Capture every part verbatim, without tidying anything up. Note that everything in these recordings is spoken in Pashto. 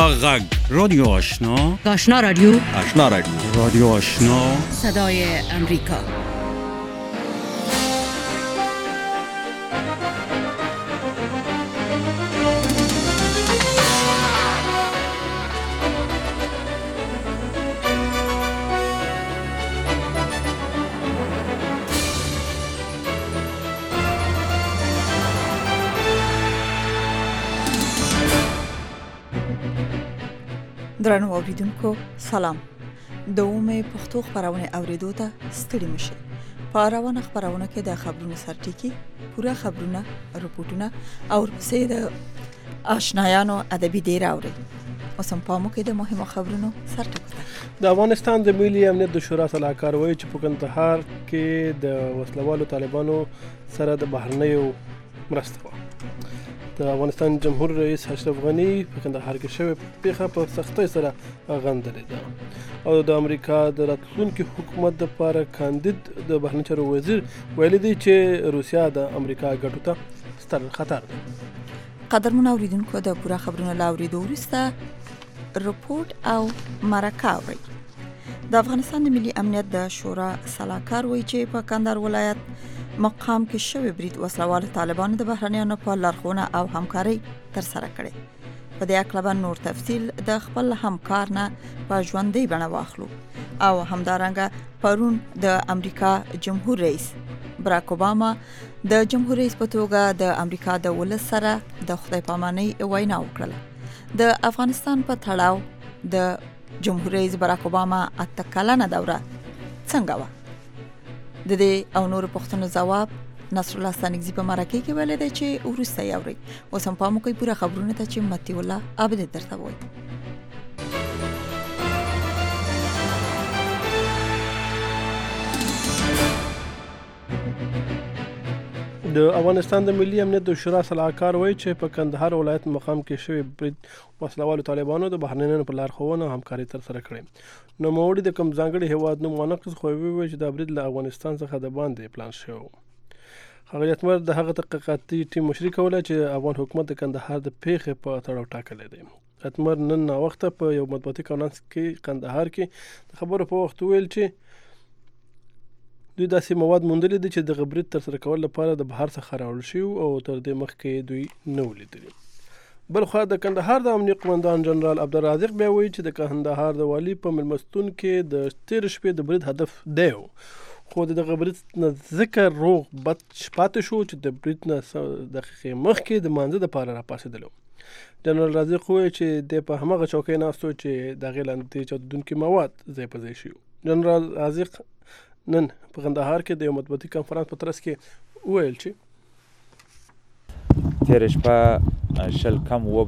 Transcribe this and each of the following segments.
غږ رادیو آشنا، آشنا رادیو، آشنا رادیو، رادیو آشنا، صدای امریکا. درنو اوریدونکو سلام. د اومه پښتو خبرونه اوریدو ته ستړي مشه. په روانه خبرونه کې د خبرونو سرټکی، پوره خبرونه، رپورټونه او ورپسې د آشنایانو ادبي ډیر اوري. اوس هم پامو کې د مهمو خبرونو سرټکی. د افغانستان د ملي امنیت د شورا سلاکار وایي چې په کندهار کې د وسلوالو طالبانو سره د بهرنیو مرسته و. د افغانستان جمهور رئیس اشرف غنی په کندهار کې شوې پیښه په سختۍ سره غندلې ده او د امریکا د راتلونکي حکومت لپاره کاندید د بهرنیو چارو وزیر ویلي دی چې روسیا د امریکا ګټو ته ستر خطر ده. قدرمن اوریدونکو د پوره خبرونو لاوریدو وروسته رپورټ او مرکه اوري. د افغانستان د ملي امنیت د شورا سلاکار وایي چې په کندهار ولایت مقام کې شوی برید وسلوال طالبانو د بهرنیانو په لارښوونه او همکاري تر سره کړي. په دې اړه نور تفصیل د خپل همکار نه په ژوندۍ بڼه واخلو او همدارنګه پرون د امریکا جمهور رئیس براک اوباما د جمهور رئیس په توګه د امریکا د ولس سره د خدای پامانۍ وینا وکړه. د افغانستان په تړاو د جمهور رئیس براک اوباما اته کلنه دوره څنګه و؟ د دې او نور پوښتنو جواب نصر الله ستانکزی په مرکه کې ویل دی چې ورسته یوري. اوس هم پامو کوي پوره خبرونه ته چې متي الله عابد درته وایي. د افغانستان د ملي امنیت د شورا سلاکار وایي چې په کندهار ولایت مقام کې شوی برید وسلوالو طالبانو د بهرنیانو په لارښوونه او همکاري تر سره کړې. نو موړي د کوم ځانګړي هیواد نوم ونقض خو وی چې د برید له افغانستان څخه د باندې پلان شو. هغه اتمر د هغه تحقیقاتي ټیم مشري کوله چې افغان حکومت د کندهار د پیښې په تړاو ټاکلې دی. اتمر نن نا وخت په یو مطبوعاتي کانفرنس کې کندهار کې د خبرو په وخت ویل چې دوی داسې مواد موندلې دي چې د غبرید تر سره کول لپاره د بهر څخه راوړل شوي او تر دې مخکې دوی نه ولیدلي. بل خو د کندهار د امنیت قومندان جنرال عبدالرازق بیا وایي چې د کندهار د والی په ملمستون کې د تیر شپې د برید هدف دی خو د غبرید نه ذکر روغ بد شپات شو چې د برید نه دقیقې مخکې د مانزه د پاره را پاسېدلو. جنرال رازق وایي چې د په همغه چوکۍ ناستو چې د غیلاندې چدونکو مواد ځای په ځای شو. جنرال رازق نن په کندهار کې د یو مطبوعاتي کانفرنس په ترڅ کې ویل چې تیر شپه شل کم اوه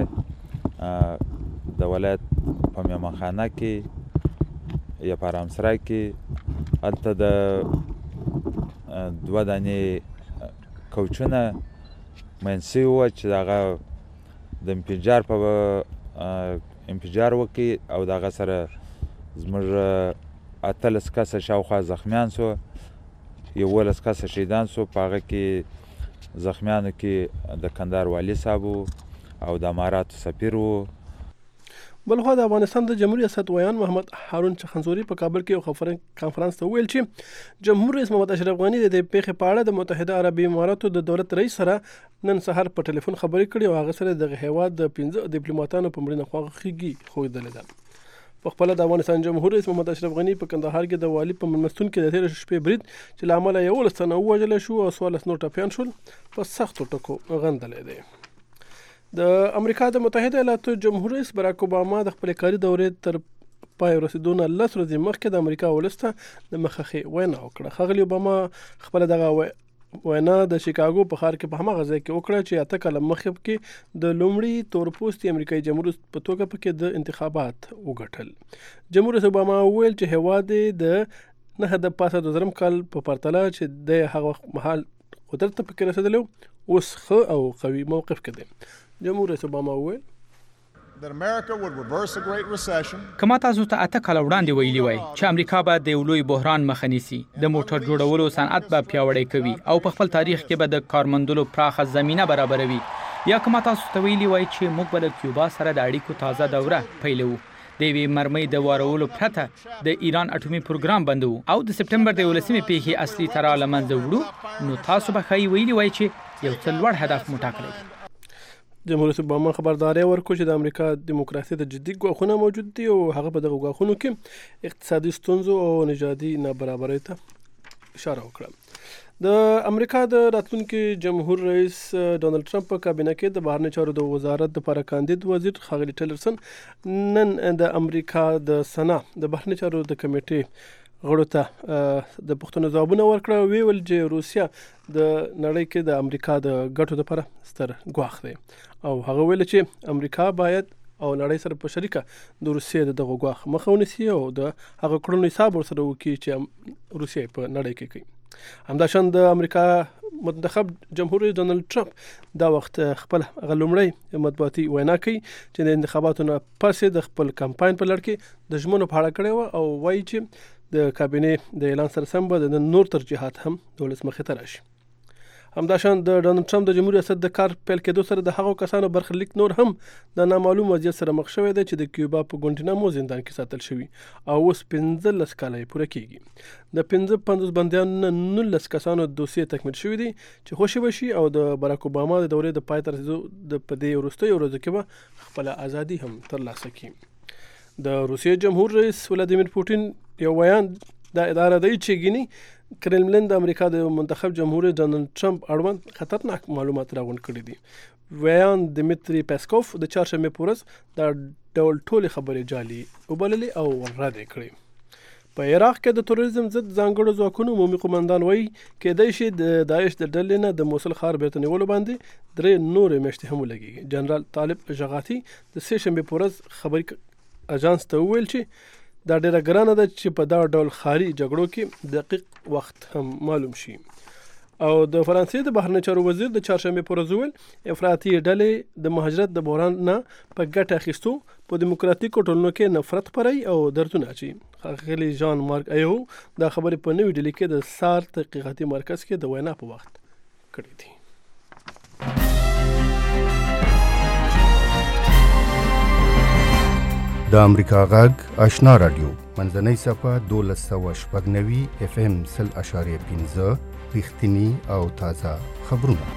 بجې د ولایت په میمنخانه کې یا په ارامسرای کې هلته د دوه دانې کوچونه منځ شوي وه چې د هغه د انفجار په انفجار وکړي او د هغه سره زموږ اتلس کسه شاوخوا زخمیان سو، یولس کسه شهیدان سو. په هغه کې زخمیانو کې د کندهار والي صاحب او د اماراتو سفیر و. بلخوا د افغانستان د جمهوریت ریاست ویان محمد هارون چخنزوري په کابل کې یو کانفرنس ته ویل چې جمهور رئیس محمد اشرف غنی د دې پیښې په اړه د متحده عربي اماراتو د دولت رئیس سره نن سهار په ټلیفون خبرې کړې او هغه سره د هیواد د پنځه ډیپلوماټانو په مړینه خواخوږي ښودلې ده. په خپل د افغانستان جمهور رئیس محمد اشرف غنی په کندهار کې د والی په ملمستون کې د تیر شپې برید چې له امله یولس تنه ووژل شو او څوارلس نور ټپیان شول په سختو ټکو غندلې دی. د امریکا د متحده ایالاتو جمهور رئیس براک اوباما د خپل کاري دورې تر پای رسیدو نه لس ورځې مخکې د امریکا ولس ته د مخخې وینا وکړه. ښاغلي اوباما خپل دغه وینا د شیکاګو په ښار کې په هماغه ځای کې وکړه چې اته کاله مخکې کې د لومړي تورپوستي امریکایي جمهور رئیس په توګه پکې د انتخابات وګټل. جمهور رئیس اوباما وویل چې هیواد د نهه د پاسه د زرم کال په پرتله چې د هغه مهال قدرت ته پکې رسېدلی اوس ښه او قوي موقف کې دی. جمهور رئیس اوباما وویل کما تاسو ته اته کاله وړاندې ویلي وای چې امریکا به د یو لوی بحران مخه نیسي، د موټر جوړولو صنعت به پیاوړی کوي او په خپل تاریخ کې به د کارمندلو پراخه زمینه برابروي یا کومه تاسو ته ویلي وای چې موږ به د کیوبا سره د اړیکو تازه دوره پیلوو د یوې مرمۍ د وارولو پرته د ایران اټومي پروګرام بندو او د سپټمبر د ولسمې پیښې اصلي ترا لمنځه وړو نو تاسو به خی ویلي وای چې یو څه لوړ هدف مو ټاکلی جمهوریت رئیس اوباما خبرداري ورکړه چې د امریکا دیموکراسي د جدي ګواښونه موجود دي او هغه په دغه ګواښونو کې اقتصادي ستونزو او نژادي نابرابرۍ ته اشاره وکړه. د امریکا د راتلونکي جمهور رئیس ډونالد ټرمپ په کابینه کې د بهرنی چارو د وزارت د لپاره کاندید وزیر ښاغلي ټیلرسن نن د امریکا د سنا د بهرنی چارو د کمیټې غړو ته د پوښتنو ځوابونه ورکړه. ویل چې روسیا د نړۍ کې د امریکا د ګټو لپاره ستر ګواښ دی او هغه ویل چې امریکا باید او نړۍ سره په شریکه د روسیې د دغه ګواښ مخه ونیسي او د هغه کړنو حساب ورسره وکړي چې روسیې په نړۍ کې کوي. همداشان د امریکا منتخب جمهور رئیس ډونالد ټرمپ دا وخت خپل غلومړی مطبوعاتي وینا کوي چې د انتخاباتو نه پس د خپل کمپاین په لړ کې د ژمنو په اړه کړی و او وایي چې د کابینې د اعلان سره سم به د نور ترجیحات هم د ولس مخې ته راشي. همداشان د ډونالد ټرمپ د جمهوریت ریاست د کار پیل کېدو سره د هغو کسانو برخلیک نور هم د نامعلوم وضعیت سره مخ شوی دی چې د کیوبا په ګوانټینامو زندان کې ساتل شوي او اوس پنځلس کاله یې پوره کېږي. د پنځه پنځوس بندیانو نه نولس کسانو دوسیې تکمیل شوي دي چې خوشي به شي او د باراک اوباما د دورې د پای ته رسېدو د په دې وروستیو ورځو کې به خپله ازادي هم ترلاسه کړي. د روسیې جمهور رئیس ولادیمیر پوټین یو بیان دا اداره دی چې ګینی کرملین د امریکا د منتخب جمهور رئیس ډونالد ټرمپ اړوند خطرناک معلومات راغونډ کړي دي. ویان دمیتری پیسکوف د چهارشنبې په ورځ د ډول ټولې خبرې جعلي وبللې او رد یې کړې. په عراق کې د تروریزم ضد ځانګړو ځواکونو عمومي قومندان وایي کېدای شي د داعش د ډلې نه د موصل ښار بیرته نیولو باندې درې نورې میاشتې هم ولګېږي. جنرال طالب ژغاتي د سې شنبې په ورځ خبري اژانس ته وویل چې دا ډیره ګرانه ده چې په دا ډول خاري جګړو کې دقیق وخت هم معلوم شي. او د فرانسې د بهرنی چارو وزیر د چهارشنبې په ورځ وویل افراطي ډلې د مهاجرت د بحران نه په ګټه اخیستو په دیموکراتیکو ټولنو کې نفرت خپروي او دردونه اچوي. ښاغلي ژان مارک ایو دا خبرې په نوې ډیلي کې د سار تحقیقاتي مرکز کې د وینا په وخت کړې دي. د امریکا غږ آشنا رادیو منځنۍ صفه دولس سوه شپږ نوي اف ام سل اشاریه پنځه رښتیني او تازه خبرونه.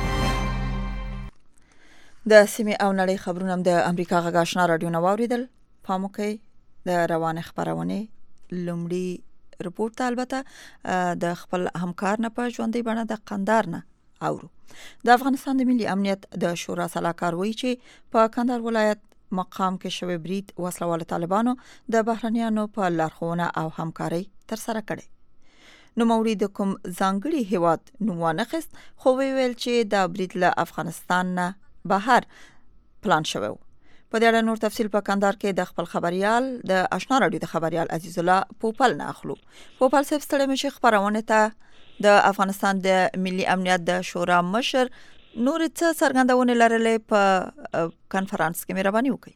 د سیمې او نړۍ خبرونه د امریکا غږ آشنا رادیو نه واوریدل. پام وکړئ د روانه خبرونه لومړی رپورټ ته البته د خپل همکار نه په ژوندۍ بڼه د قندهار نه اورو. د افغانستان د ملي امنیت د شورا سلاکار وایي چې په قندهار ولایت مقام کې شوی برید وسلوال طالبانو د بهرنیانو په لارښوونه او همکارۍ تر سره کړي. نو موري د کوم ځانګړي هیواد نوونه خست خو ویل چې د برید له افغانستان نه بهر پلان شوی. په دې اړه نور تفصیل په قندهار کې د خپل خبريال د آشنا رادیو د خبريال عزیز الله پوپل نه اخلو. پوپل صاحب ستړي مشه خبرونه ته د افغانستان د ملي امنیت د شورا مشر نور څه څرګندونه لرلې په کانفرنس کې مهرباني وکړئ.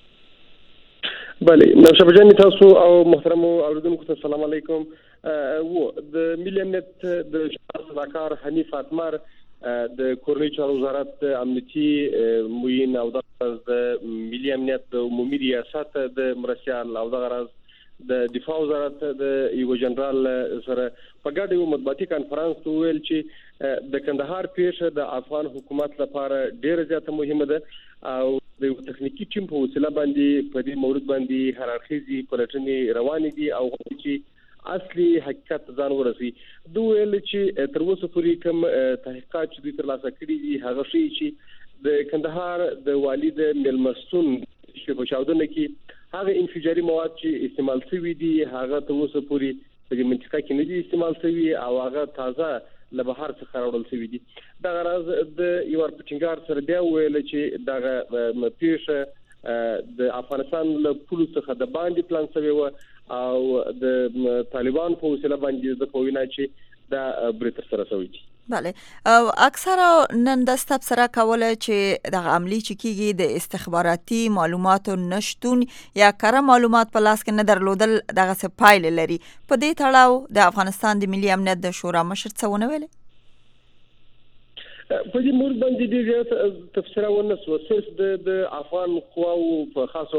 بله نوشابه جان تاسو او محترم اوریدونکو ته السلام علیکم. و د ملي امنیت د شورا سلاکار حنیف اتمر د کورنۍ چارو وزارت امنیتي موین او د ملي امنیت د عمومي ریاست د مرستیال او د غرض د دفاع وزارت د یو جنرال سره په ګډه یو مطبوعاتي کانفرنس ویل چې د کندهار پیښه د افغان حکومت لپاره ډیره زیاته مهمه ده او د تخنیکی ټیم په وسیله باندې په دې مورد باندې هررخیزي پلټنې روانې دي او چې اصلي حقیقت ځان ورسي. دوی ویل چې تر اوسه پورې کوم تحقیقات چې دوی ترلاسه کړي دي هغه شی چې د کندهار د والي د ملمستون چې په چاودنه کې هغه انفجاري مواد چې استعمال شوي دي هغه تر اوسه پورې په دې منطقه کې نه دي استعمال شوي او هغه تازه له بهر څخه راوړل شوي دي. دا غرض د یو پټینګار سره بیا ویل چې دا پیښه د افغانستان له پولو څخه د باندې پلان شوی و او د طالبان په وسیله باندې د کوینا چې دا برتر سره شوی دي. بله او اکثره نن د ستاب سره کوله چې د عملی چې کیږي د استخباراتي معلوماتو نشټون یا کره معلومات په لاس کې نه درلودل دغه څه پایله لري. په دې تړاو د افغانستان د ملي امنیت د شورا مشر څه ونه ویل؟ په دې مورد باندې ډېر تفسیر ونه شو صرف د افغان قواو په خاص